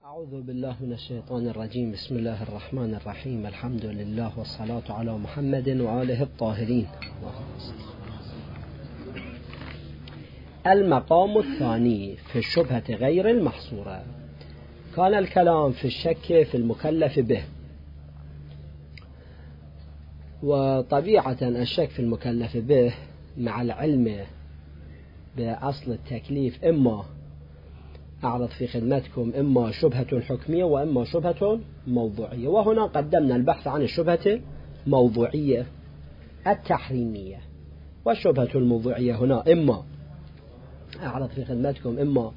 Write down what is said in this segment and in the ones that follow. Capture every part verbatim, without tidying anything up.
أعوذ بالله من الشيطان الرجيم. بسم الله الرحمن الرحيم. الحمد لله والصلاة على محمد وآله الطاهرين. المقام الثاني في الشبهة غير المحصورة. كان الكلام في الشك في المكلف به، وطبيعة الشك في المكلف به مع العلم بأصل التكليف إما أعرض في خدمتكم إما شبهة حكمية وإما شبهة موضوعية، وهنا قدمنا البحث عن الشبهة الموضوعية التحريمية. والشبهة الموضوعية هنا إما أعرض في خدمتكم إما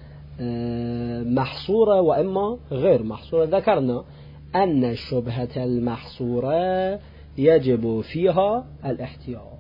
محصورة وإما غير محصورة. ذكرنا أن الشبهة المحصورة يجب فيها الاحتياط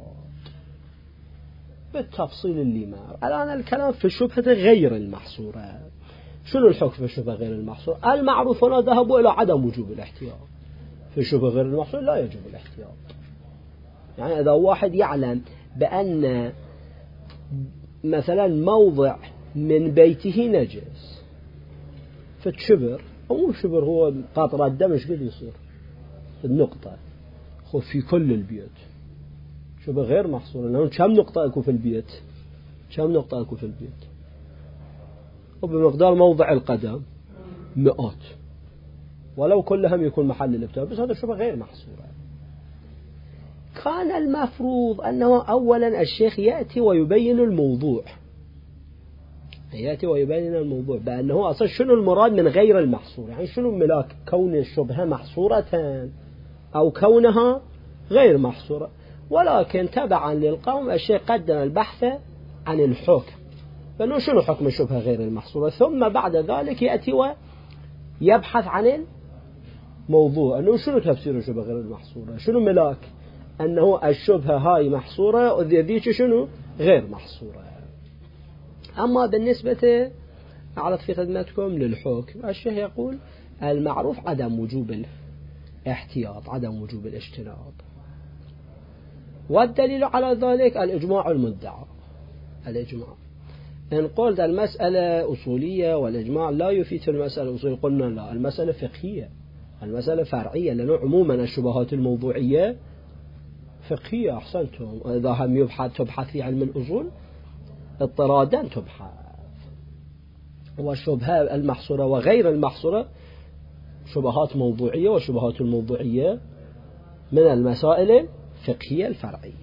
بالتفصيل اللي معه. الآن الكلام في الشبهة غير المحصورة. شنو الحكم في الشبهة غير المحصورة؟ المعروف هنا ذهبوا إلى عدم وجوب الاحتياط. في الشبهة غير المحصورة لا يجب الاحتياط. يعني إذا واحد يعلم بأن مثلا موضع من بيته نجس فتشبر، أو شبر هو قطرة الدم ايش قد يصير النقطة خو في كل البيت، شبه غير محصورة. لأنه كم نقطة أكو في البيت؟ كم نقطة أكو في البيت؟ وبمقدار موضع القدم مئات، ولو كلهم يكون محل الابتلاء، بس هذا شبه غير محصورة. كان المفروض أنه أولا الشيخ يأتي ويبين الموضوع، يأتي ويبين الموضوع بأنه أصلا شنو المراد من غير المحصور. يعني شنو ملاك كون الشبهة محصورة أو كونها غير محصورة. ولكن تبعا للقوم الشيخ قدم البحث عن الحكم، فإنه شنو حكم الشبهة غير المحصورة، ثم بعد ذلك يأتي ويبحث عن الموضوع أنه شنو تفسير الشبهة غير المحصورة، شنو ملاك أنه الشبهة هاي محصورة وذيك شنو غير محصورة. أما بالنسبة أعرض في خدمتكم للحكم، الشيخ يقول المعروف عدم وجوب الاحتياط، عدم وجوب الاجتناب. والدليل على ذلك الإجماع المدعى. الإجماع إن قلت المسألة أصولية والإجماع لا يفيد المسألة أصولية، قلنا لا، المسألة فقهية، المسألة فرعية، لأنه عموما الشبهات الموضوعية فقهية. أحسنتم. إذا هم يبحث تبحث في علم الأصول اضطرادا تبحث. والشبهة المحصورة وغير المحصورة شبهات موضوعية، والشبهات الموضوعية من المسائل الفقهية الفرعية.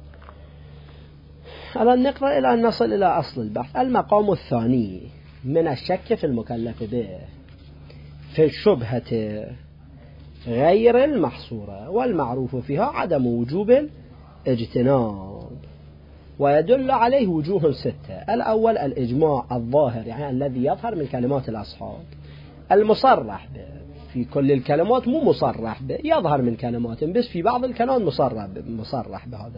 الآن نقرأ إلى أن نصل إلى أصل البحث. المقام الثاني من الشك في المكلف به في الشبهة غير المحصورة، والمعروف فيها عدم وجوب الاجتناب، ويدل عليه وجوه ستة. الأول الإجماع الظاهر، يعني الذي يظهر من كلمات الأصحاب، المصرح به في كل الكلمات، مو مصرح به يظهر من كلمات، بس في بعض الكلمات مصرح مصرح بهذا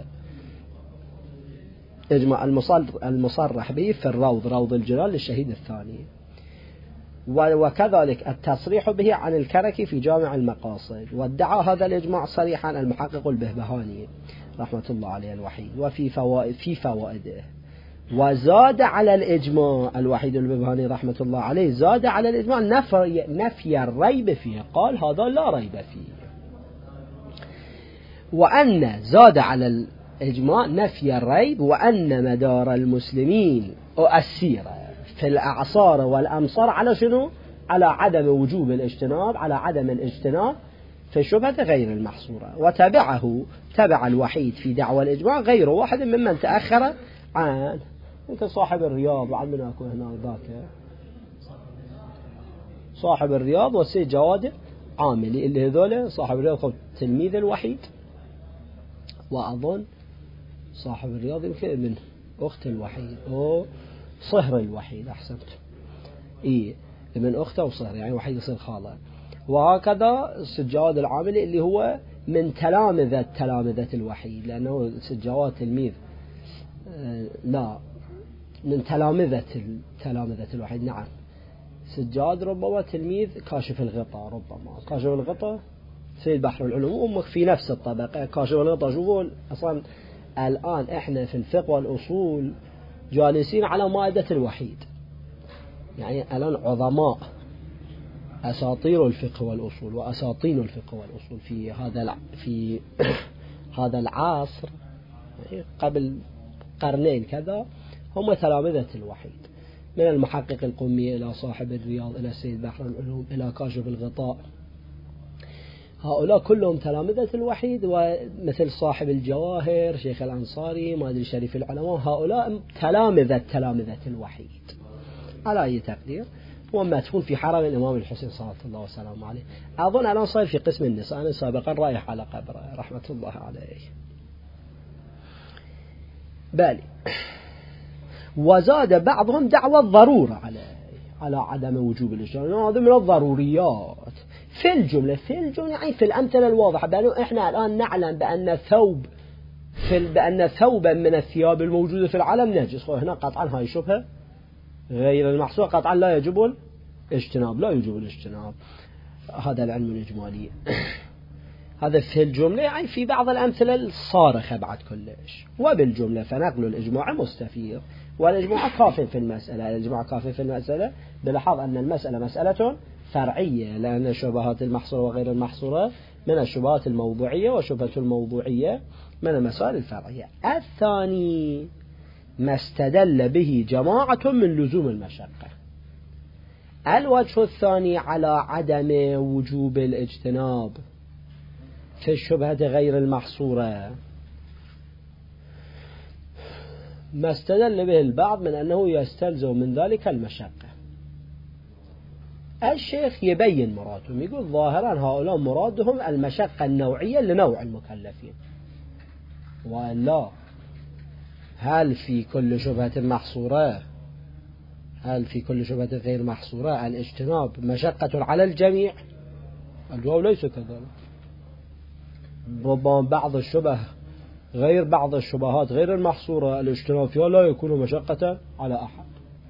إجماع. المصرح به في الروض، روض الجلال للشهيد الثاني، وكذلك التصريح به عن الكركي في جامع المقاصد. وادعى هذا الإجماع صريحا المحقق البهبهاني رحمة الله عليه الوحيد وفي فوائد في فوائده. وزاد على الإجماع الوحيد البهبهاني رحمة الله عليه، زاد على الإجماع نفي, نفي الريب فيه، قال هذا لا ريب فيه. وأن زاد على الإجماع نفي الريب، وأن مدار المسلمين السيرة في الأعصار والأمصار على شنو؟ على عدم وجوب الاجتناب، على عدم الاجتناب في الشبهة غير المحصورة. وتبعه تبع الوحيد في دعوى الإجماع غير واحد ممن تأخر عن انت صاحب الرياض، وعندنا اكو هنا ذاك صاحب الرياض والسيد جواد عاملي، اللي هذول صاحب الرياض تلميذ الوحيد، وأظن صاحب الرياض يمكن من أخت الوحيد أو صهر الوحيد. أحسنت، إيه من أخته وصهر، يعني وحيد يصير خاله. وهكذا السجاد العاملي اللي هو من تلامذة تلامذة الوحيد، لأنه السجاد تلميذ آه لا من تلامذة تلامذة الوحيد. نعم، سجاد ربما تلميذ كاشف الغطاء، ربما كاشف الغطاء سيد بحر العلوم، أمك في نفس الطبقة. كاشف الغطاء شوفوا أصلا الآن إحنا في الفقه والأصول جالسين على مائدة الوحيد، يعني الآن عظماء أساطير الفقه والأصول وأساطين الفقه والأصول في هذا في هذا العصر قبل قرنين كذا هم تلامذة الوحيد، من المحقق القمي إلى صاحب الرياض إلى السيد بحر العلوم إلى كاشف الغطاء. هؤلاء كلهم تلامذة الوحيد، ومثل صاحب الجواهر شيخ الأنصاري ما أدري شريف العلماء، هؤلاء تلامذة تلامذة الوحيد على أي تقدير، ومدفون في حرم الإمام الحسين صلى الله وسلم عليه. أظن الآن صار في قسم النساء، أنا سابقا رايح على قبره رحمة الله عليه. بالي وزاد بعضهم دعوى الضرورة عليه على عدم وجوب الاجتناب، هذا من الضروريات في الجملة في الجملة يعني في الأمثلة الواضحة، بأنه إحنا الآن نعلم بأن ثوب في بأن ثوبا من الثياب الموجودة في العالم نجس، وهنا قطعا هاي شبهة غير المحصورة، قطعا لا يجب الاجتناب لا يجب الاجتناب. هذا العلم الإجمالي. هذا في الجملة يعني في بعض الأمثلة الصارخة بعد كلش، وبالجملة فنقل الإجماع مستفيض، والإجماع كاف في المسألة. الإجماع كاف في المسألة بلاحظ أن المسألة مسألة فرعية، لأن الشبهات المحصورة وغير المحصورة من الشبهات الموضوعية، وشبهة الموضوعية من المسائل الفرعية. الثاني ما استدل به جماعة من لزوم المشقة. الوجه الثاني على عدم وجوب الاجتناب في الشبهة غير المحصورة ما استدل به البعض من أنه يستلزم من ذلك المشقة. الشيخ يبين مرادهم، يقول ظاهرا هؤلاء مرادهم المشقة النوعية لنوع المكلفين، ولا هل في كل شبهة محصورة هل في كل شبهة غير محصورة الاجتناب مشقة على الجميع؟ الجواب ليس كذلك. ربما بعض الشبه غير بعض الشبهات غير المحصورة الاجتناب فيها لا يكون مشقة على أحد.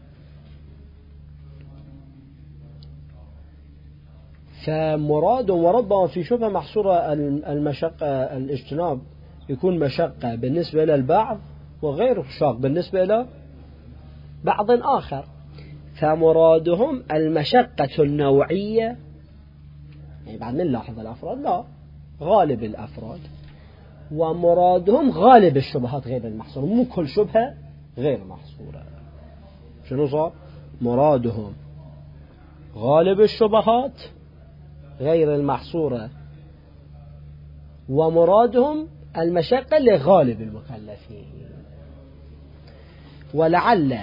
فمراد وربما في شبهة محصورة المشقة الاجتناب يكون مشقة بالنسبة إلى البعض وغير شاق بالنسبة إلى بعض آخر. فمرادهم المشقة النوعية، يعني بعد من لاحظ الأفراد لا غالب الأفراد، ومرادهم غالب الشبهات غير المحصورة، مو كل شبهة غير محصورة. شنو صار؟ مرادهم غالب الشبهات غير المحصورة، ومرادهم المشقة لغالب المكلفين. ولعل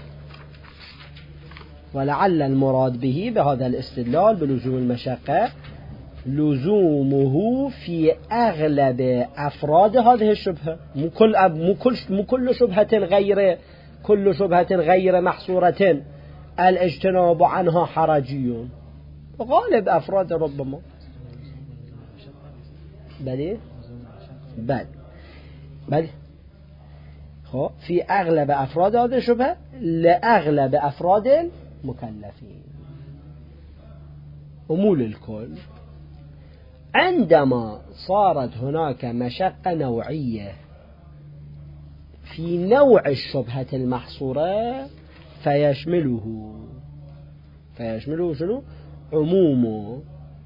ولعل المراد به بهذا الاستدلال بلزوم المشقة لزومه في أغلب أفراد هذه الشبهة، مو كل أب مو كل مو كل شبهة غير كل شبهة غير محصورة الاجتناب عنها حرجي، غالب أفراد ربما بلي بل بل خو في أغلب أفراد هذه الشبهة لأغلب أفراد المكلفين ومو للكل. عندما صارت هناك مشقة نوعية في نوع الشبهة المحصورة فيشمله فيشمله شنو؟ عمومه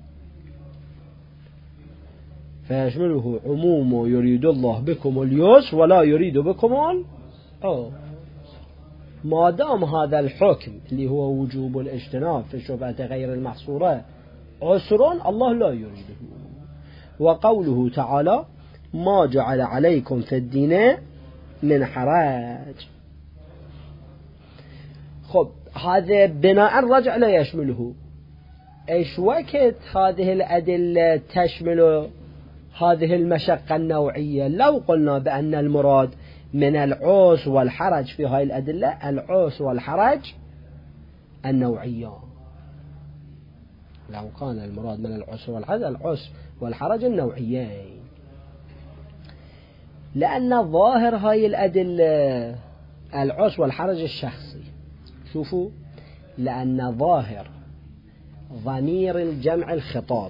فيشمله عمومه يريد الله بكم اليسر ولا يريد بكم العسر. ما دام هذا الحكم اللي هو وجوب الاجتناب في الشبهة غير المحصورة عسر الله لا يريده. وقوله تعالى ما جعل عليكم في الدين من حرج، خب هذا بناء رجع لا يشمله. ايش وقت هذه الأدلة تشمل هذه المشقة النوعية؟ لو قلنا بأن المراد من العسر والحرج في هذه الأدلة العسر والحرج النوعية، لو كان المراد من العسر والحرج العسر والحرج النوعيين، لأن ظاهر هاي الأدلة العسر والحرج الشخصي. شوفوا، لأن ظاهر ضمير الجمع الخطاب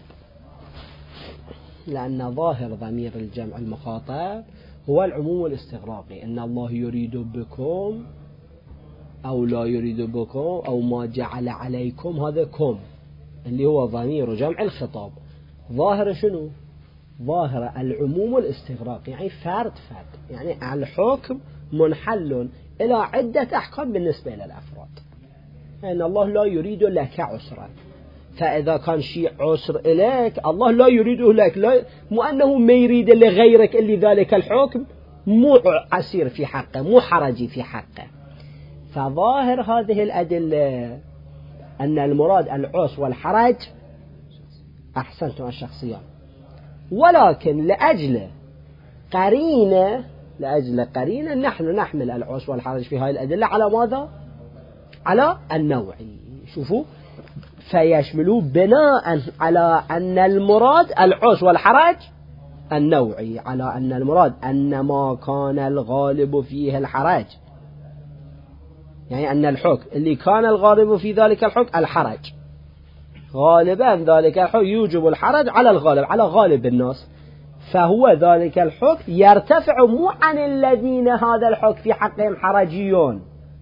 لأن ظاهر ضمير الجمع المخاطب هو العموم الاستغراقي، إن الله يريد بكم أو لا يريد بكم أو ما جعل عليكم، هذا كم اللي هو ضمير جمع الخطاب، ظاهر شنو؟ ظاهر العموم والاستغراق، يعني فرد فرد، يعني الحكم منحل إلى عدة أحكام بالنسبة إلى الأفراد. يعني الله لا يريد لك عسرا، فإذا كان شيء عسر إليك الله لا يريده لك، لا مو أنه ما يريد لغيرك اللي ذلك الحكم مو عسير في حقه، مو حرجي في حقه. فظاهر هذه الأدلة أن المراد العسر والحرج. أحسنتم الشخصيات، ولكن لأجل قرينة لأجل قرينة نحن نحمل العسر والحرج في هذه الأدلة على ماذا؟ على النوعي. شوفوا، فيشملوا بناء على أن المراد العسر والحرج النوعي، على أن المراد أن ما كان الغالب فيه الحرج، يعني أن الحكم اللي كان الغالب في ذلك الحكم الحرج، غالبا ذلك الحكم يوجب الحرج على الغالب، على غالب الناس، فهو ذلك الحكم يرتفع مو عن الذين هذا الحكم في حقهم حرجيون،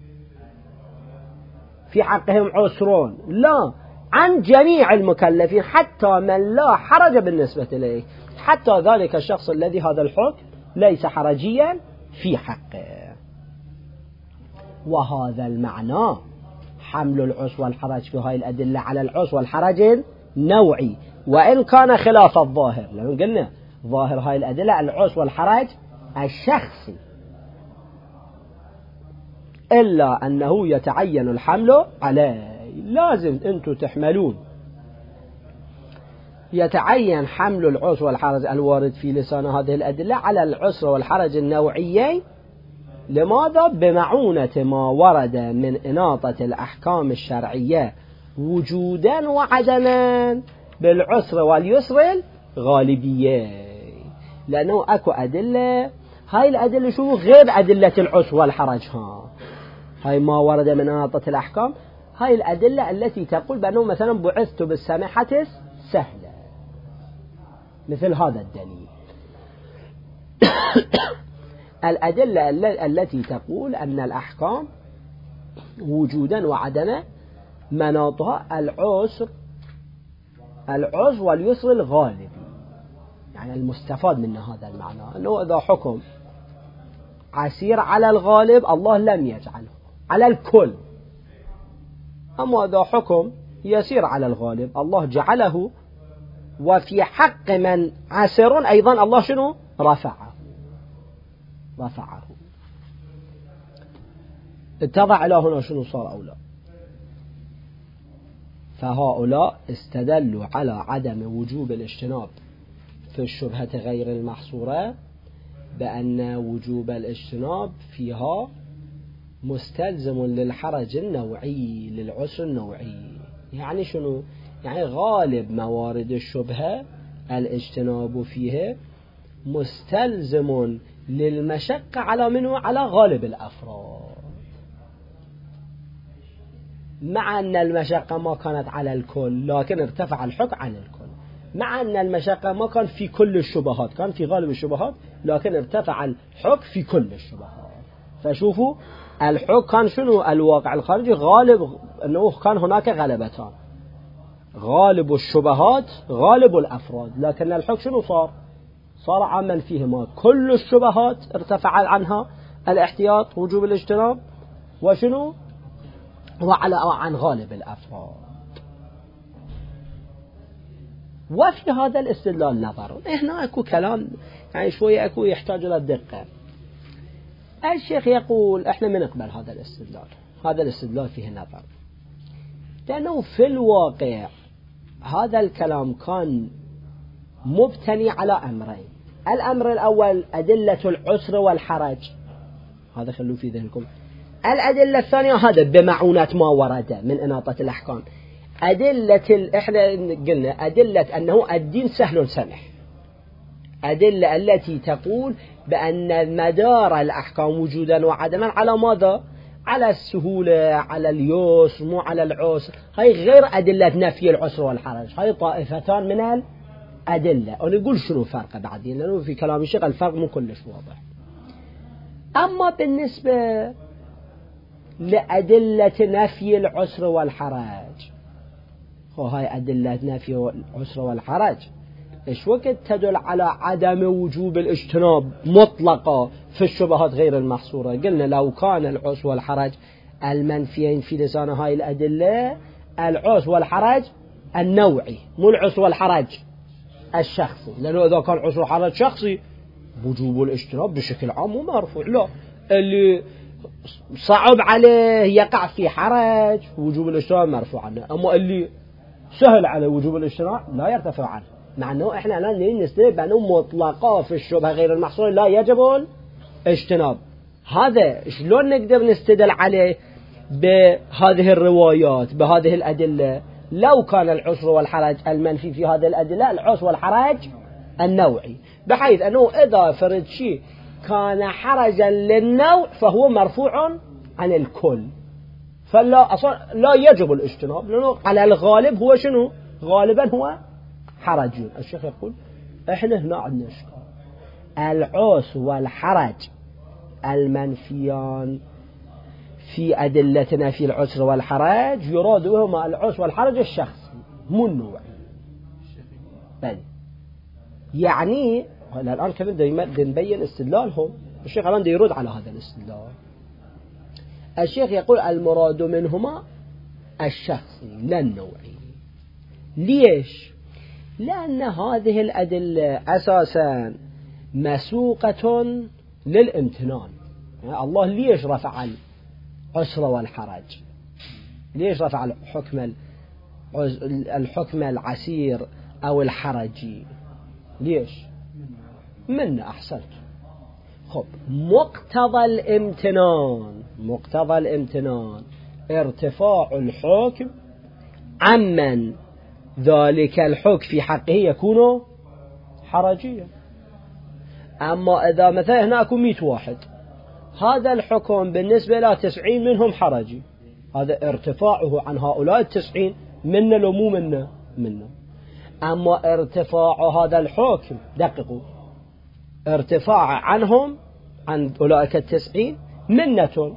في حقهم عسرون، لا، عن جميع المكلفين حتى من لا حرج بالنسبة إليه، حتى ذلك الشخص الذي هذا الحكم ليس حرجيا في حقه. وهذا المعنى حمل العسر والحرج في هذه الأدلة على العسر والحرج النوعي، وإن كان خلاف الظاهر، لأنه قلنا ظاهر هذه الأدلة العسر والحرج الشخصي، إلا أنه يتعين الحمل عليه. لازم أنتم تحملون، يتعين حمل العسر والحرج الوارد في لسان هذه الأدلة على العسر والحرج النوعيين. لماذا؟ بمعونة ما ورد من إناطة الأحكام الشرعية وجودا وعدما بالعسر واليسر الغالبية. لأنه أكو أدلة، هاي الأدلة شو غير أدلة العسر والحرج، ها هاي ما ورد من إناطة الأحكام، هاي الأدلة التي تقول بأنه مثلا بعثت بالسمحة سهلة، مثل هذا الدليل. الأدلة التي تقول أن الأحكام وجودا وعدما مناطها العسر العسر واليسر الغالبي، يعني المستفاد من هذا المعنى أنه إذا حكم عسير على الغالب الله لم يجعله على الكل، أما إذا حكم يسير على الغالب الله جعله، وفي حق من عسر أيضا الله شنو؟ رفعه رفعه اتضع إلى هنا شنو صار أولى. فهؤلاء استدلوا على عدم وجوب الاجتناب في الشبهة غير المحصورة بأن وجوب الاجتناب فيها مستلزم للحرج النوعي، للعسر النوعي. يعني شنو؟ يعني غالب موارد الشبهة الاجتناب فيها مستلزم للمشقة على منه على غالب الأفراد، مع أن المشقة ما كانت على الكل لكن ارتفع الحكم عن الكل، مع أن المشقة ما كان في كل الشبهات، كان في غالب الشبهات لكن ارتفع الحكم في كل الشبهات. فشوفوا الحكم كان شنو؟ الواقع الخارجي غالب، أنه كان هناك غلبتان، غالب الشبهات غالب الأفراد، لكن الحكم شنو صار؟ صار عاما فيهما كل الشبهات ارتفع عنها الاحتياط وجوب الاجتناب، وشنو؟ وعلى عن غالب الأفراد. وفي هذا الاستدلال نظر، هنا أكو كلام يعني شوية أكو يحتاج إلى الدقة. الشيخ يقول احنا ما نقبل هذا الاستدلال، هذا الاستدلال فيه نظر، لأنه في الواقع هذا الكلام كان مبتني على أمرين. الأمر الأول أدلة العسر والحرج، هذا خلوه في ذهنكم. الأدلة الثانية هذا بمعونة ما ورد من إناطة الأحكام، أدلة إحنا قلنا أدلة أنه الدين سهل سمح، أدلة التي تقول بأن مدار الأحكام وجودا وعدما على ماذا؟ على السهولة، على اليسر، مو على العسر. هاي غير أدلة نفي العسر والحرج، هاي طائفتان من الأدلة. ونقول شنو فرق بعدين، لأنه في كلام الشيخ الفرق مو كلش واضح. أما بالنسبة لأدلة نفي العسر والحرج وهاي أدلة نفي العسر والحرج إيش وقت تدل على عدم وجوب الاجتناب مطلقة في الشبهات غير المحصورة. قلنا لو كان العسر والحرج المنفيين في لسان هاي الأدلة العسر والحرج النوعي مو العسر والحرج الشخصي، لأنه إذا كان عسر وحرج شخصي وجوب الاجتناب بشكل عام مو مرفوع، لا اللي صعب عليه يقع في حرج وجوب الاجتناب مرفوع عنه، أما اللي سهل على وجوب الاجتناب لا يرتفع عنه، مع أنه إحنا الآن نستدل بأنه مطلقة في الشبهة غير المحصورة لا يجب الاجتناب. هذا شلون نقدر نستدل عليه بهذه الروايات بهذه الأدلة؟ لو كان العسر والحرج المنفي في هذه الأدلة العسر والحرج النوعي، بحيث أنه إذا فرد شيء كان حرجا للنوع فهو مرفوع عن الكل، فلا أصلا لا يجب الاجتناب، لأنه على الغالب هو شنو؟ غالبا هو حرج. الشيخ يقول إحنا هنا عندنا العسر والحرج المنفيان في أدلتنا في العسر والحرج يراد بهما العسر والحرج الشخصي مو النوعي. بل يعني الآن كيف نبين استدلالهم؟ الشيخ الآن يرد على هذا الاستدلال. الشيخ يقول المراد منهما الشخصي لا النوعي. ليش؟ لأن هذه الأدلة أساسا مسوقة للامتنان. يعني الله ليش رفع العسر والحرج؟ ليش رفع الحكم الحكم العسير أو الحرجي؟ ليش؟ منا أحسنت. خب مقتضى الامتنان مقتضى الامتنان ارتفاع الحكم عمن ذلك الحكم في حقه يكون حرجيا. أما إذا مثلا هناك مئة واحد هذا الحكم بالنسبة له تسعين منهم حرجي، هذا ارتفاعه عن هؤلاء التسعين منا لو مو منا منا. أما ارتفاع هذا الحكم دققوا ارتفاع عنهم عن أولئك التسعين منة،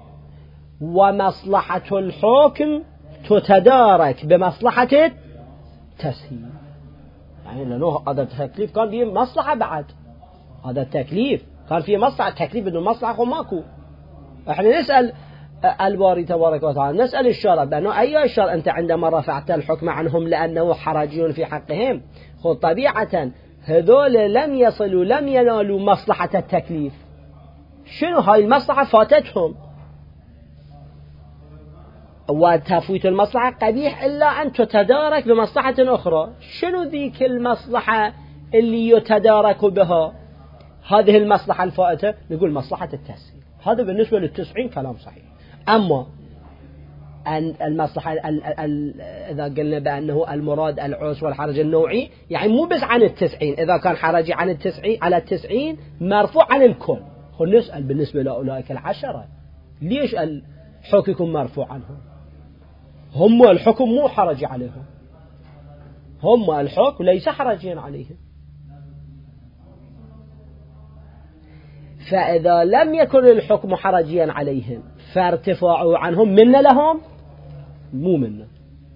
ومصلحة الحكم تتدارك بمصلحة التسهيل. يعني لأنه هذا التكليف كان فيه مصلحة، بعد هذا التكليف كان فيه مصلحة، التكليف بدون مصلحة ماكو. احنا نسأل الباري تبارك وتعالى، نسأل الشرع بأنه أي الشرع أنت عندما رفعت الحكم عنهم لأنه حرجي في حقهم، خذ طبيعة هذول لم يصلوا لم ينالوا مصلحة التكليف، شنو هاي المصلحة فاتتهم، وتفويت المصلحة قبيح إلا أن تتدارك بمصلحة أخرى. شنو ذيك المصلحة اللي يتدارك بها هذه المصلحة الفائتة؟ نقول مصلحة التسهيل. هذا بالنسبة للتسعين كلام صحيح. أما المصلحة ال ال إذا قلنا بأنه المراد العسر والحرج النوعي، يعني مو بس عن التسعين، إذا كان حرجي عن التسعين على التسعين مرفوع عن الكل. خل نسأل بالنسبة لأولئك العشرة ليش الحكم يكون مرفوع عنهم؟ هم الحكم مو حرجي عليهم، هم الحكم ليس حرجيا عليهم. فإذا لم يكن الحكم حرجيا عليهم فارتفاعه عنهم منا لهم مو منا.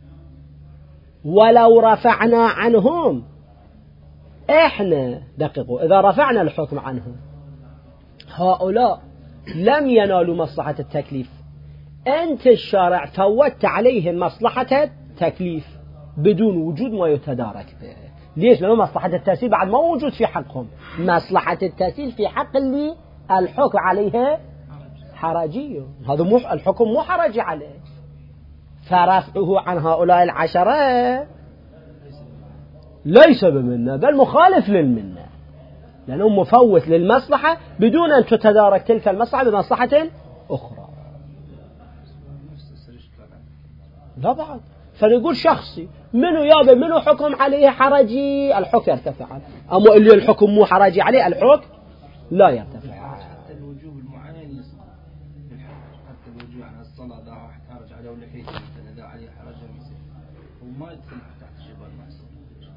ولو رفعنا عنهم احنا دققوا إذا رفعنا الحكم عنهم هؤلاء لم ينالوا مصلحة التكليف، أنت الشارع فوتت عليهم مصلحة التكليف بدون وجود ما يتدارك به. ليش؟ لأنه مصلحة التسهيل بعد ما موجود في حقهم، مصلحة التسهيل في حق اللي الحكم عليه حرجي، هذا مو الحكم مو حرجي عليه، فرفعه عن هؤلاء العشرة ليس بمنة بل مخالف للمنة، لأنه مفوت للمصلحة بدون أن تتدارك تلك المصلحة بمصلحة أخرى. لا بعد فنقول شخصي منو يابا منو حكم عليه حرجي الحكم يرتفع، أما اللي الحكم مو حرجي عليه الحكم لا يرتفع. حتى الوجوب المعين يسقط، حتى الوجوب على الصلاة ذا واحد حرج عليه ولا كيف مثلا ذا عليه حرج وما يدخل تحت الشبهة المحصورة.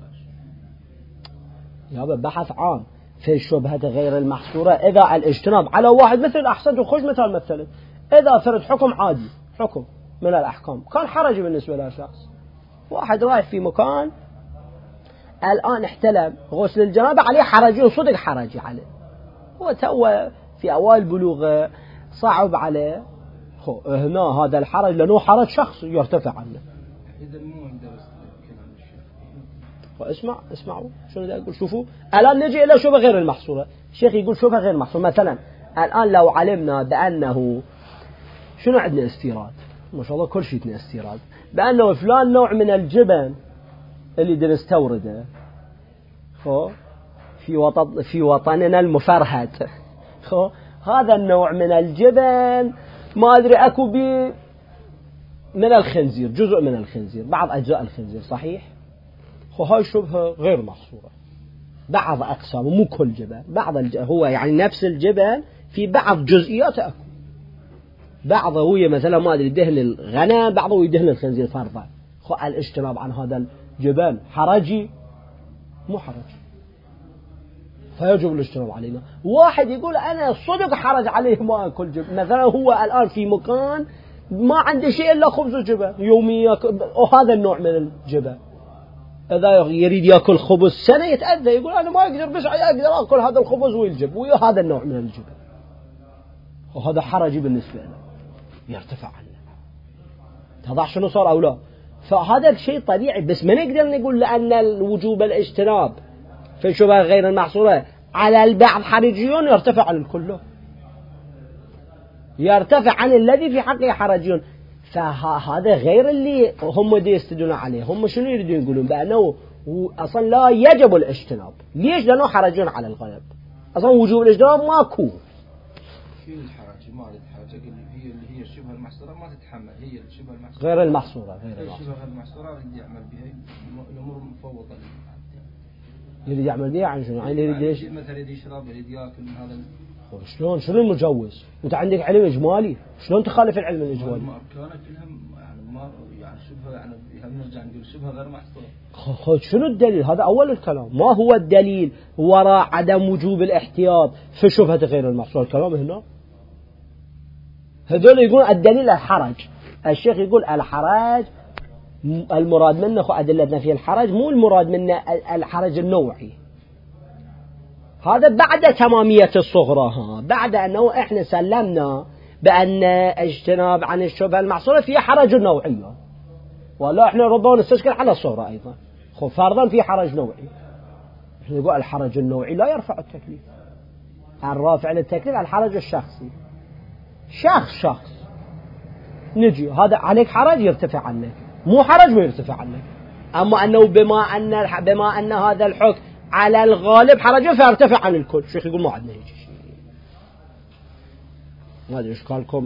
يابا بحث عام في الشبهة غير المحصورة. إذا الاجتناب على واحد مثل أحسنت وخش مثال مثلا، إذا فرد حكم عادي حكم من الأحكام كان حرجي بالنسبة له شخص واحد رايح في مكان الآن احتلم غسل الجنابة عليه حرجي وصدق حرجي عليه، هو تو في أوائل بلوغه صعب عليه، هنا هذا الحرج لأنه حرج شخص يرتفع عنه. إذا مو يدرس كلام الشيخ. اسمع اسمعوا شنو دا أقول. شوفوا الآن نجي إلى شبهة غير المحصورة. الشيخ يقول شبهة غير محصورة. مثلا الآن لو علمنا بأنه شنو عندنا استيراد، ما شاء الله كل شيء عندنا استيراد، بأنه فلان نوع من الجبن اللي بنستورده خو في وطن في وطننا المفرهد، خو هذا النوع من الجبن ما أدري أكو بي من الخنزير، جزء من الخنزير، بعض أجزاء الخنزير، صحيح؟ خو هاي شبهة غير محصورة، بعض أقسامه مو كل جبن، بعض الج... هو يعني نفس الجبن في بعض جزئياته أكو، بعضه هو مثلا ما أدري يدهن الغنم، بعضه يدهن الخنزير فرضا. خو الاجتناب عن هذا الجبن حرجي مو حرج، فيجب الاجتناب علينا. واحد يقول أنا صدق حرج عليه ما أكل جبن، مثلا هو الآن في مكان ما عنده شيء إلا خبز وجبن يوميا، وهذا النوع من الجبن إذا يريد يأكل خبز سنة يتأذى، يقول أنا ما أقدر بس أقدر أكل هذا الخبز والجبن وهذا النوع من الجبن، وهذا حرجي بالنسبة له يرتفع عنه. تضع شنو صار أو لا؟ فهذا الشيء طبيعي، بس ما نقدر نقول لأن الوجوب الاجتناب في شبهة غير المحصورة على البعض حرجيون يرتفع عن الكل، يرتفع عن الذي في حقه حرجيون. فهذا غير اللي هم دي يستدلون عليه. هم شنو يريدون يقولون؟ بأنه أصلا لا يجب الاجتناب. ليش؟ لأنه حرجون على الغيب، أصلا وجوب الاجتناب ماكو. في الحرج ما الحرج هي اللي هي الشبهة المحصورة ما تتحمل، هي الشبهة المحصورة غير المحصورة غير المحصورة الشبهة غير المحصورة يريد يعمل بها الأمور مفوضة، يريد يعمل بها عن شنو؟ يعني يريد ايش؟ مثلا يريد يشرب، يريد ياكل من هذا. شلون شنو المجوز؟ انت عندك علم اجمالي، شلون تخالف العلم الاجمالي؟ كانت كلهم يعني ما يعني شبهه، يعني هم نرجع نقول شبهه غير محصوره. خذ شنو الدليل؟ هذا اول الكلام. ما هو الدليل وراء عدم وجوب الاحتياط في شبهه غير المحصور؟ الكلام هنا هذول يقول الدليل الحرج. الشيخ يقول الحرج المراد منه أدلتنا في الحرج مو المراد منه الحرج النوعي، هذا بعد تمامية الصغرى، ها بعد أنه إحنا سلمنا بأن اجتناب عن الشبهة المحصورة فيه حرج نوعي، ولا إحنا ربما نستشكل على الصغرى أيضا. خب فرضا في حرج نوعي، إحنا نقول الحرج النوعي لا يرفع التكليف، الرافع للتكليف الحرج الشخصي، شخص شخص نجي هذا عليك حرج يرتفع عنك، مو حرج ما يرتفع عنك. أما أنه بما أن بما أن هذا الحكم على الغالب حرج فيرتفع عن الكل، الشيخ يقول ما عندنا هيك شيء. ما أدري إيش قالكم.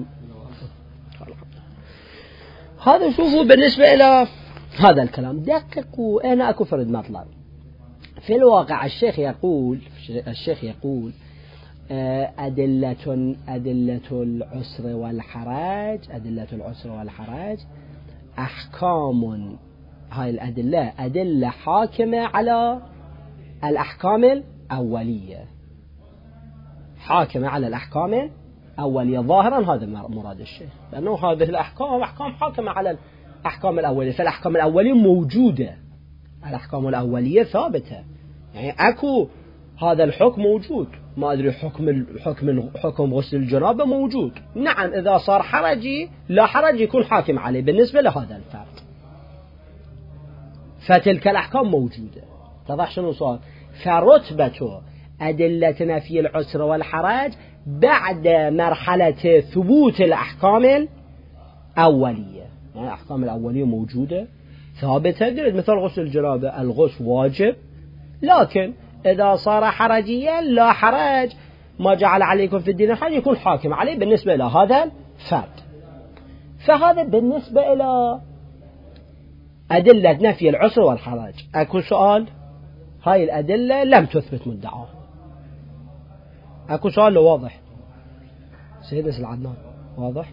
هذا شوفوا بالنسبة إلى هذا الكلام دققوا. أنا أكو فرد مطلب في الواقع. الشيخ يقول الشيخ يقول أدلة أدلة العسر والحرج أدلة العسر والحرج أحكام، هاي الأدلة أدلة حاكمة على الأحكام الأولية، حاكمة على الأحكام الأولية ظاهرا. هذا مراد الشيخ، لأنه هذه الأحكام أحكام حاكمة على الأحكام الأولية، فالأحكام الأولية موجودة، الأحكام الأولية ثابتة، يعني أكو هذا الحكم موجود. ما أدري حكم الحكم حكم غسل الجنابة موجود، نعم إذا صار حرجي لا حرج يكون حاكم عليه بالنسبة لهذا الفرد، فتلك الأحكام موجودة. تضح شنو صار؟ فرتبة أدلتنا في العسر والحرج بعد مرحلة ثبوت الأحكام الأولية، يعني الأحكام الأولية موجودة ثابتة، مثل غسل الجنابة الغسل واجب، لكن إذا صار حرجيا لا حرج، ما جعل عليكم في الدين حرج يكون حاكم عليه بالنسبة إلى هذا الفرد. فهذا بالنسبة إلى أدلة نفي العسر والحرج. أكو سؤال؟ هاي الأدلة لم تثبت مدعاه. أكو سؤال واضح سيدنا العدنان واضح؟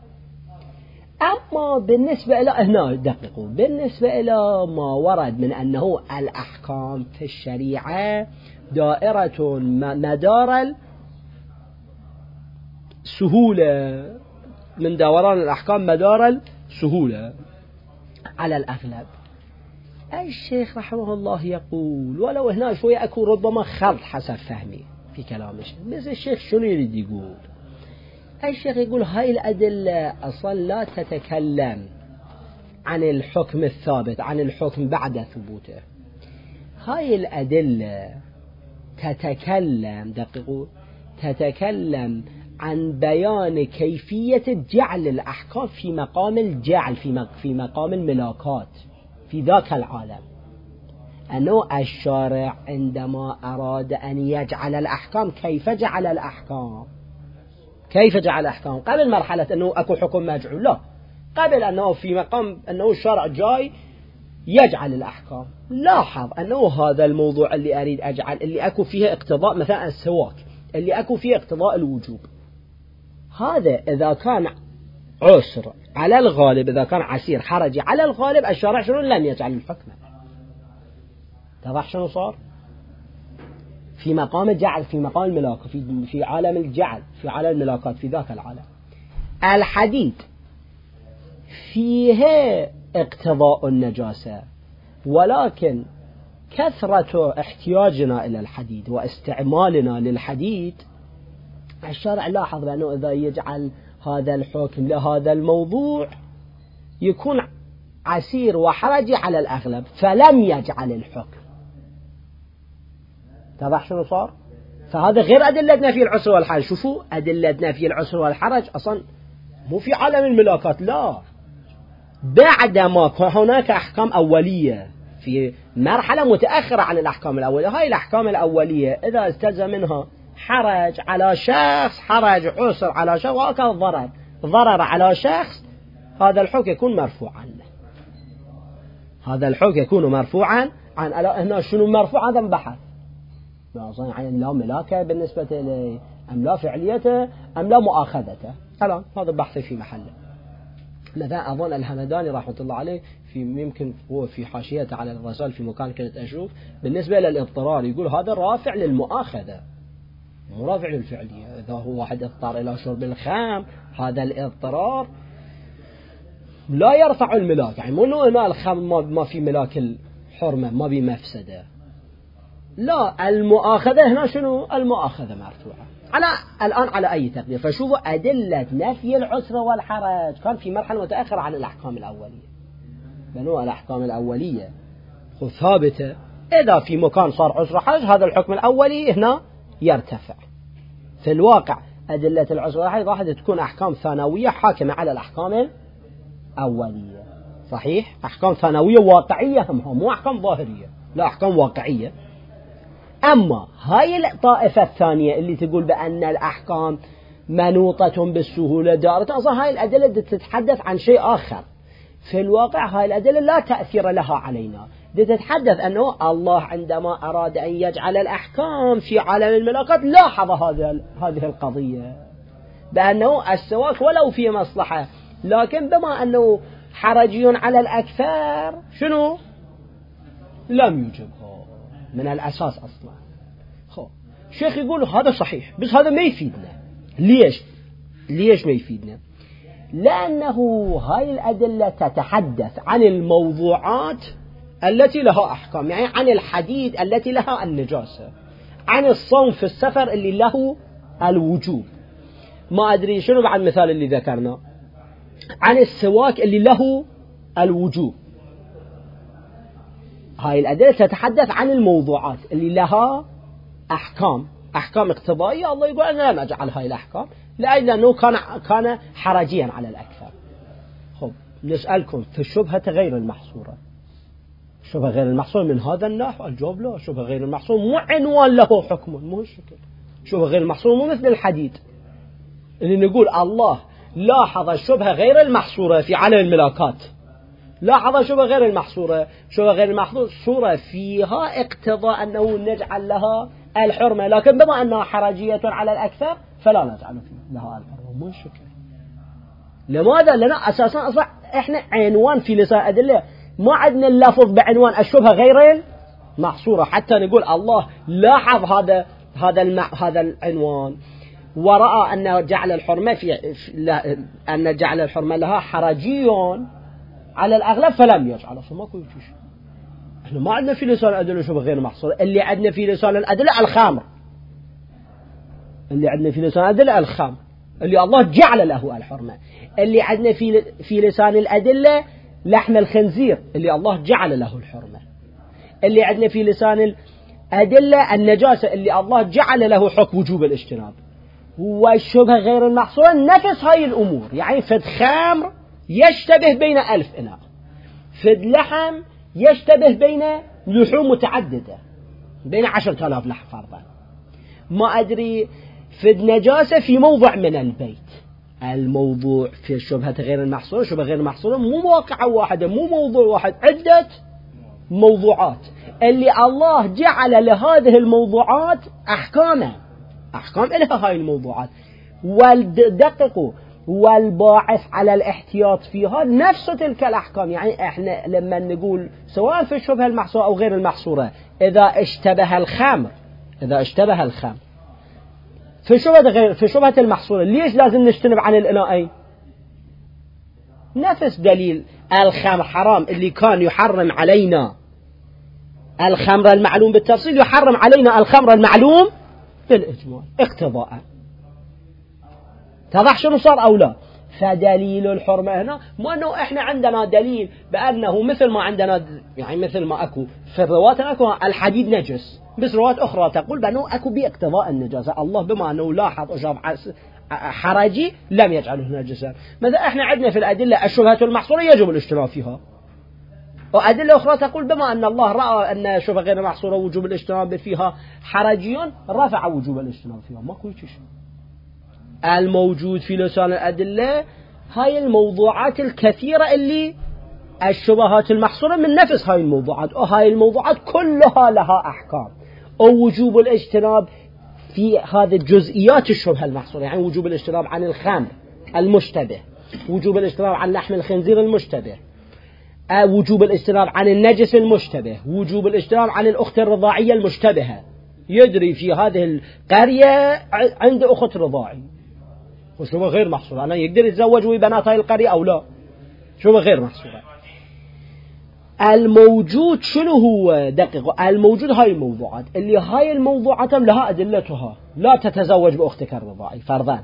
أما بالنسبة إلى هنا دققوا، بالنسبة إلى ما ورد من أنه الأحكام في الشريعة دائرة مدار السهولة، من دوران الأحكام مدار السهولة على الأغلب، الشيخ رحمه الله يقول، ولو هنا شوية أكو ربما خلط حسب فهمي في كلام الشيخ، بس الشيخ شنو يريد يقول؟ الشيخ يقول هاي الأدلة أصلا لا تتكلم عن الحكم الثابت، عن الحكم بعد ثبوته. هاي الأدلة تتكلم دقيقوا تتكلم عن بيان كيفية جعل الأحكام في مقام الجعل، في في مقام الملاكات في ذاك العالم. أنه الشارع عندما أراد أن يجعل الأحكام، كيف جعل الأحكام؟ كيف جعل الأحكام؟ قبل مرحلة أنه أكو حكم مجعول، لا، قبل أنه في مقام أنه الشارع جاي يجعل الأحكام. لاحظ أنه هذا الموضوع اللي أريد أجعل، اللي أكو فيه اقتضاء مثلا السواك، اللي أكو فيه اقتضاء الوجوب، هذا إذا كان عسر على الغالب، إذا كان عسير حرجي على الغالب، الشارع شنو لم يجعل الحكم. تضح شنو صار في مقام الجعل، في مقام الملاك، في في عالم الجعل، في عالم الملاكات، في ذاك العالم. الحديد فيه اقتضاء النجاسة، ولكن كثرة احتياجنا إلى الحديد واستعمالنا للحديد، الشارع لاحظ بأنه إذا يجعل هذا الحكم لهذا الموضوع يكون عسير وحرجي على الأغلب، فلم يجعل الحكم. تضح شنو صار؟ فهذا غير أدلة نفي العسر والحرج. شوفوا أدلة نفي العسر والحرج أصلا مو في عالم الملاكات، لا، بعدما هناك أحكام أولية في مرحلة متأخرة عن الأحكام الأولية. هاي الأحكام الأولية إذا استلزم منها حرج على شخص، حرج عسر على شخص، وهكذا ضرر ضرر على شخص، هذا الحكم يكون مرفوعا له. هذا الحكم يكون مرفوعا عن ألا هنا شنو مرفوع؟ هذا بحث يعني لا ملاكة بالنسبة إليه، أم لا فعليته، أم لا مؤاخذته. الآن هذا بحث في محله. مثلا أظن الهمداني رحمة الله عليه في يمكن هو في حاشيته على الرسائل في مكان كنت أشوف، بالنسبة للاضطرار يقول هذا رافع للمؤاخذة مو رافع للفعلية. إذا هو واحد اضطر إلى شرب الخمر، هذا الاضطرار لا يرفع الملاك، يعني مو إنه هنا الخمر ما في ملاك الحرمة، ما بمفسدة، لا، المؤاخذة هنا شنو؟ المؤاخذة مرفوعة على الآن على أي تقدير. فشوفوا أدلة نفي العسر والحرج كان في مرحلة متأخرة عن الأحكام الأولية. بنو الأحكام الأولية ثابتة، إذا في مكان صار عسر حرج هذا الحكم الأولي هنا يرتفع. في الواقع أدلة العسر والحرج راح تكون أحكام ثانوية حاكمة على الأحكام الأولية. صحيح، أحكام ثانوية واقعية همها، مو أحكام ظاهرية، لا، أحكام واقعية. أما هاي الطائفة الثانية اللي تقول بأن الأحكام منوطة بالسهولة دارة، أصلا هاي الأدلة تتحدث عن شيء آخر. في الواقع هاي الأدلة لا تأثير لها علينا، تتحدث أنه الله عندما أراد أن يجعل الأحكام في عالم الملاكات لاحظ هذه هذه القضية، بأنه السواك ولو في مصلحة، لكن بما أنه حرجي على الأكثر شنو؟ لم يجبها من الأساس أصلا. خو الشيخ يقول هذا صحيح، بس هذا ما يفيدنا. ليش؟ ليش ما يفيدنا؟ لأنه هاي الأدلة تتحدث عن الموضوعات التي لها أحكام، يعني عن الحديد التي لها النجاسة، عن الصوم في السفر اللي له الوجوب، ما أدري شنو بعد مثال اللي ذكرنا، عن السواك اللي له الوجوب. هاي الأدلة تتحدث عن الموضوعات اللي لها أحكام، أحكام اقتضائية. الله يقول أنا لم أجعل هاي الأحكام لأنه كان كان حرجيا على الأكثر. خب نسألكم في الشبهة غير المحصورة، شبهة غير المحصورة من هذا النحو، الجواب لا، شبهة غير المحصورة مو عنوان له حكم، مو الشكل. شبهة غير المحصورة مو مثل الحديد اللي نقول الله لاحظ الشبهة غير المحصورة في عالم الملاكات، لاحظ شبهة غير المحصورة، شبهة غير المحصورة فيها اقتضاء أنه نجعل لها الحرمة، لكن بما أنها حرجية على الأكثر فلا نجعل لها الحرمة، مو الشكل. لماذا؟ لأن أساسا أصبح إحنا عنوان في لسان أدلة، ما عندنا اللفظ بعنوان الشبهة غير المحصورة حتى نقول الله لاحظ هذا هذا المع... هذا العنوان ورأى أن جعل الحرمة في أن جعل الحرمة لها حرجي على الأغلب فلم يجعل. فما كل شيء احنا ما عندنا في لسان الأدلة شبه غير محصورة. اللي عندنا في لسان الأدلة الخمر، اللي عندنا في لسان الأدلة الخمر اللي الله جعل له الحرمة. اللي عندنا في في لسان الأدلة لحم الخنزير اللي الله جعل له الحرمة. اللي عندنا في لسان الأدلة النجاسة اللي الله جعل له حكم وجوب الاجتناب. والشبهة غير المحصورة نفس هاي الأمور، يعني فد خمر يشتبه بين ألف إناء، فد لحم يشتبه بين لحوم متعددة، بين عشرة آلاف لحم فرضا. ما أدري فد نجاسة في موضع من البيت. الموضوع في الشبهة غير المحصورة، شبهة غير المحصورة مو واقعة واحدة، مو موضوع واحد، عدة موضوعات اللي الله جعل لهذه الموضوعات أحكاما، أحكام إلها هاي الموضوعات. والدقق والباعث على الاحتياط فيها نفس تلك الأحكام. يعني إحنا لما نقول سواء في الشبهة المحصورة أو غير المحصورة، إذا اشتبه الخمر، إذا اشتبه الخمر في شبهة غير في شبهة المحصورة، ليش لازم نجتنب عن الإناءين؟ نفس دليل الخمر حرام اللي كان يحرم علينا الخمر المعلوم بالتفصيل، يحرم علينا الخمر المعلوم بالإجمال اقتضاء. تضح شنو صار أو لا؟ فدليل الحرمة هنا مو أنه إحنا عندنا دليل بأنه مثل ما عندنا يعني مثل ما أكو في الروايات أكو الحديد نجس، بس روايات أخرى تقول بأنه أكو باقتضاء النجاسة. الله بما أنه لاحظ أجاب حرجي لم يجعله نجسا. ماذا إحنا عندنا في الأدلة الشبهة المحصورة يجب الاجتناب فيها، وأدلة أخرى تقول بما أن الله رأى أن شبهة غير محصورة وجوب الاجتناب فيها حرجي رفع وجوب الاجتناب فيها. ما كل شيء الموجود في لسان الأدلة هاي الموضوعات الكثيرة اللي الشبهات المحصورة من نفس هاي الموضوعات، وهاي الموضوعات كلها لها أحكام. ووجوب الاجتناب في هذه الجزئيات الشبهة المحصورة، يعني وجوب الاجتناب عن الخمر المشتبه، وجوب الاجتناب عن لحم الخنزير المشتبه، وجوب الاجتناب عن النجس المشتبه، وجوب الاجتناب عن الأخت الرضاعية المشتبهة. يدري في هذه القرية عند أخت رضاعي وشبه غير محصورة، أنا يقدر يتزوج وبنات هاي القرية أو لا، شبه غير محصورة. الموجود شنو هو دقيق؟ الموجود هاي الموضوعات اللي هاي الموضوعات لها أدلتها. لا تتزوج بأختك الرضاعي فرضا.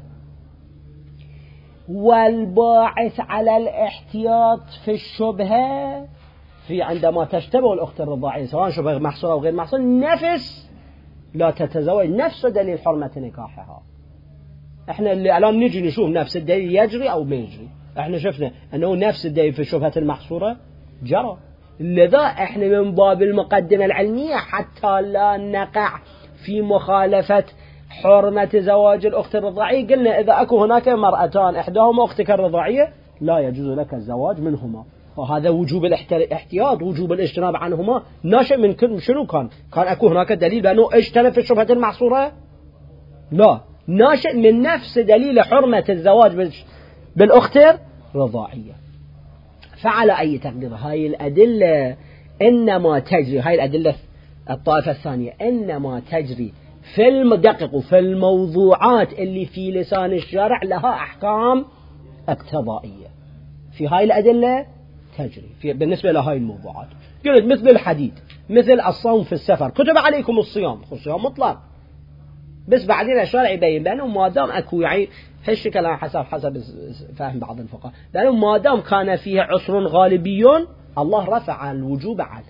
والباعث على الاحتياط في الشبهة في عندما تشتبه الأخت الرضاعية سواء شبه محصورة أو غير محصورة نفس لا تتزوج، نفس دليل حرمة نكاحها. احنا اللي الآن نجي نشوف نفس الدليل يجري أو ما يجري. احنا شفنا أنه نفس الدليل في الشبهة المحصورة جرى، لذا احنا من باب المقدمة العلمية حتى لا نقع في مخالفة حرمة زواج الأخت الرضاعية قلنا إذا أكو هناك مرأتان إحداهما أختك الرضاعية لا يجوز لك الزواج منهما، وهذا وجوب الاحتياط وجوب الاجتناب عنهما ناشئ من كل شنو كان؟ كان أكو هناك دليل بأنه اجتنب في الشبهة المحصورة؟ لا، ناشئ من نفس دليل حرمة الزواج بالأخت الرضاعية. فعلى أي تقدير هاي الأدلة إنما تجري، هاي الأدلة الطائفة الثانية إنما تجري في المدقق في الموضوعات اللي في لسان الشارع لها أحكام اقتضائية. في هاي الأدلة تجري في بالنسبة لهاي الموضوعات. قلت مثل الحديد، مثل الصوم في السفر، كتب عليكم الصيام، الصيام مطلق، بس بعدين الشارع يبين بأنه ما دام أكو يعني هالشي كلام حسب حسب فهم بعض الفقهاء، لأنه ما دام كان فيه عسر غالبي الله رفع الوجوب عنه.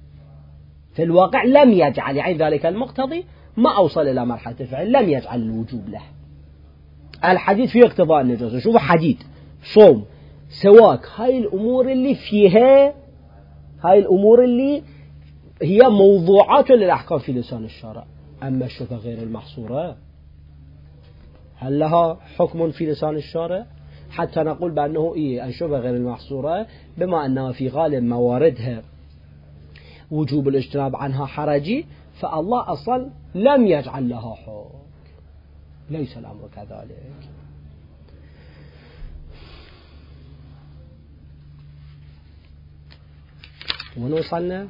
في الواقع لم يجعل يعني ذلك المقتضي ما أوصل إلى مرحلة الفعل لم يجعل الوجوب له. الحديد فيه اقتضاء النجاسة، شوفوا حديد، صوم، سواك، هاي الأمور اللي فيها هاي الأمور اللي هي موضوعات للأحكام في لسان الشرع. أما الشبهة غير المحصورة هل لها حكم في لسان الشارع حتى نقول بأنه إيه الشبهة غير المحصورة بما أنها في غالب مواردها وجوب الاجتناب عنها حرجي، فالله أصلا لم يجعل لها حكم، ليس الأمر كذلك. ونوصلنا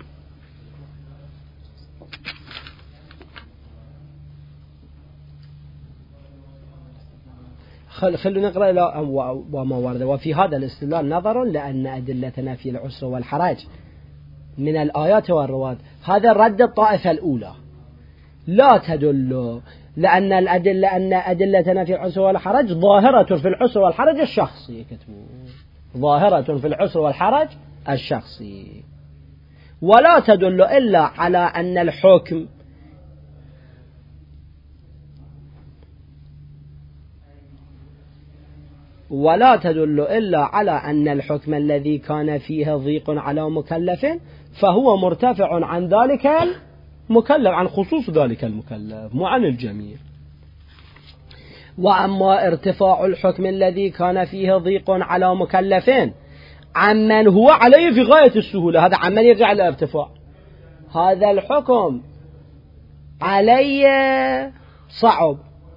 خلونا نقرأ إلى وما ورد. وفي هذا الاستدلال نظر لأن أدلتنا في العسر والحرج من الآيات والرواد. هذا رد الطائفة الأولى. لا تدل لأن الأدلة أن أدلتنا في العسر والحرج ظاهرة في العسر والحرج الشخصي، كتبوا ظاهرة في العسر والحرج الشخصي، ولا تدل إلا على أن الحكم ولا تدل إلا على أن الحكم الذي كان فيه ضيق على مكلف فهو مرتفع عن ذلك المكلف، عن خصوص ذلك المكلف مو عن الجميع. وأما ارتفاع الحكم الذي كان فيه ضيق على مكلف عمن هو عليه في غاية السهولة، هذا عمن يرجع للارتفاع، هذا الحكم علي صعب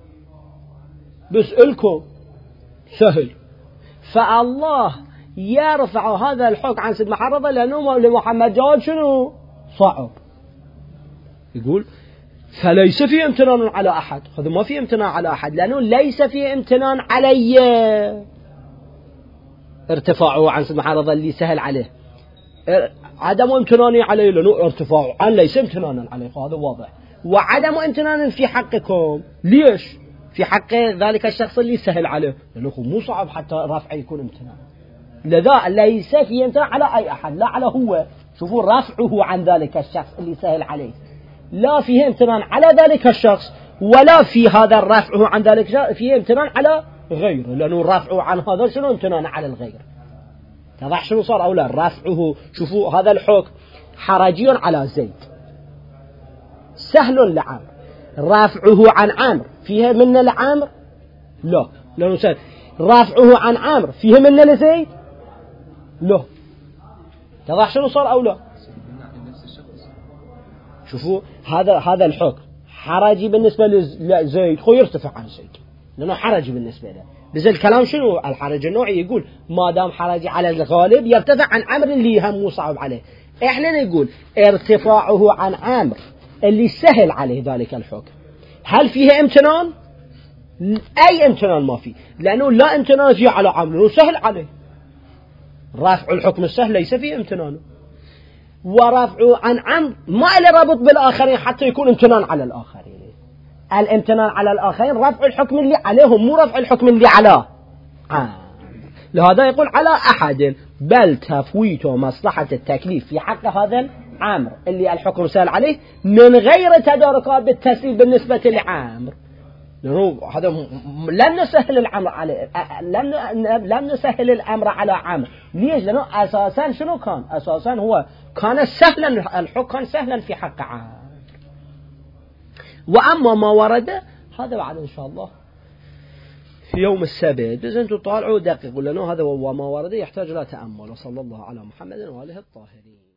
بسألكم سهل، فالله يرفع هذا الحكم عن سيد محرضة لأنه لمحمد جواب شنو صعب. يقول فليس في امتنان على أحد، هذا ما في امتنان على أحد لأنه ليس في امتنان علي ارتفاعه عن سيد محرضة اللي سهل عليه، عدم امتناني عليه لأنه ارتفاعه عن ليس امتنانا عليه، هذا واضح. وعدم امتنان في حقكم ليش في حق ذلك الشخص اللي سهل عليه لأنه مو صعب حتى رفعه يكون امتنان، لذا ليس في امتنان على أي أحد، لا على هو، شوفوا رفعه عن ذلك الشخص اللي سهل عليه لا فيه امتنان على ذلك الشخص، ولا في هذا الرفعه عن ذلك الشخص فيه امتنان على غيره، لأنه رفعه عن هذا شنو امتنان على الغير. تضح شنو صار أولا رفعه. شوفوا هذا الحكم حرجي على زيد سهل لعمر، رفعه عن عمرو فيه من العمر لا لأنه سهل، رفعه عن عمرو فيه من لزيد لا. تضح شنو صار أولا. شوفوا هذا هذا الحكم حرجي بالنسبة لزيد، هو يرتفع عن زيد لأنه حرجي بالنسبة له. بس الكلام شنو الحرج النوعي، يقول ما دام حرجي على الغالب يرتفع عن عمرو اللي هم صعب عليه. احنا نقول ارتفاعه عن عمرو اللي سهل عليه ذلك الحكم، هل فيه امتنان؟ أي امتنان ما فيه، لأنه لا امتنان فيه على عمرو سهل عليه. رفع الحكم السهل ليس فيه امتنانه، ورفعه عن عمرو ما له رابط بالآخرين حتى يكون امتنان على الآخرين. الامتنان على الآخرين رفع الحكم اللي عليهم مو رفع الحكم اللي على عمرو. لهذا يقول على أحد، بل تفويت مصلحة التكليف في حق هذا عمرو اللي الحكم سهل عليه من غير تداركات بالتسليم بالنسبة لعمرو، لأنه هذا لم نسهل الأمر عليه، لم لم نسهل الأمر على عمرو. ليش؟ لأنه أساسا شنو كان؟ أساسا هو كان سهلا، الحكم كان سهلا في حق عمرو. وأما ما ورد هذا بعد إن شاء الله في يوم السبت، بس أنتم طالعوا دقيقوا لأنه هذا وما ورد يحتاج إلى تأمل. وصلى الله على محمد وآله الطاهرين.